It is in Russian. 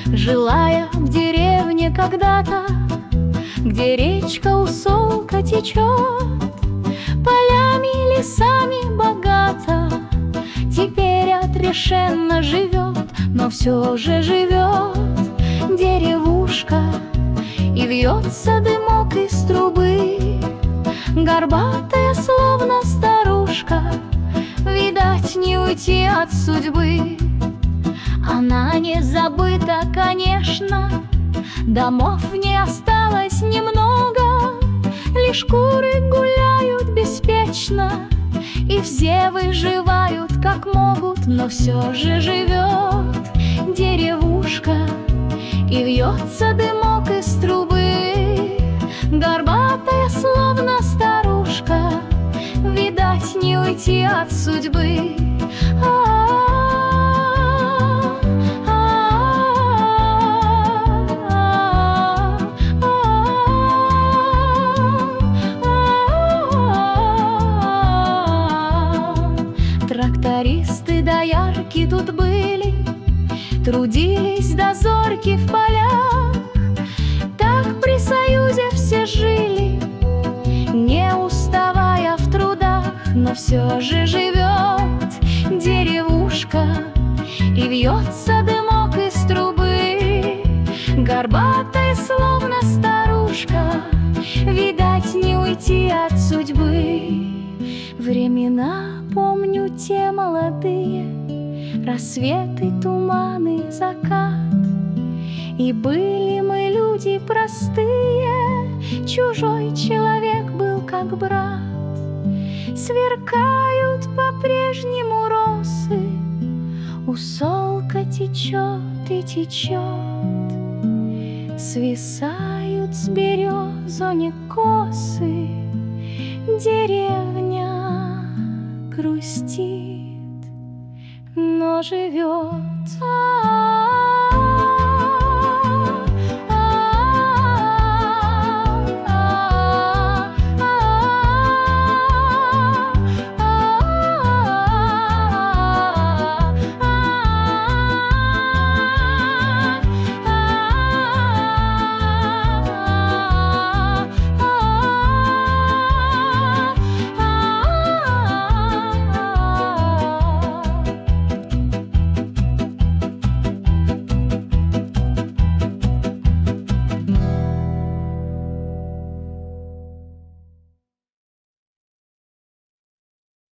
Жила я в деревне когда-то, где речка Усолка течет, полями, лесами богата. Теперь отрешенно живет, но все же живет деревушка, и вьется дымок из трубы. Горбатая, словно старушка, видать, не уйти от судьбы. Она не забыта, конечно, домов не осталось немного, лишь куры гуляют беспечно, и все выживают как могут, но все же живет деревушка, и вьется дымок из трубы. Горбатая, словно старушка, видать, не уйти от судьбы. Трактористы доярки тут были, трудились до зорьки в полях. Так при союзе все жили, не уставая в трудах, но все же живет деревушка, и вьется дымок из трубы. Горбатая, словно старушка, видать, не уйти от судьбы. Времена помню те молодые, рассветы, туманы, закат. И были мы люди простые, чужой человек был как брат. Сверкают по-прежнему росы, Усолка течет и течет. Свисают с березони косы, деревня грустит, но живет.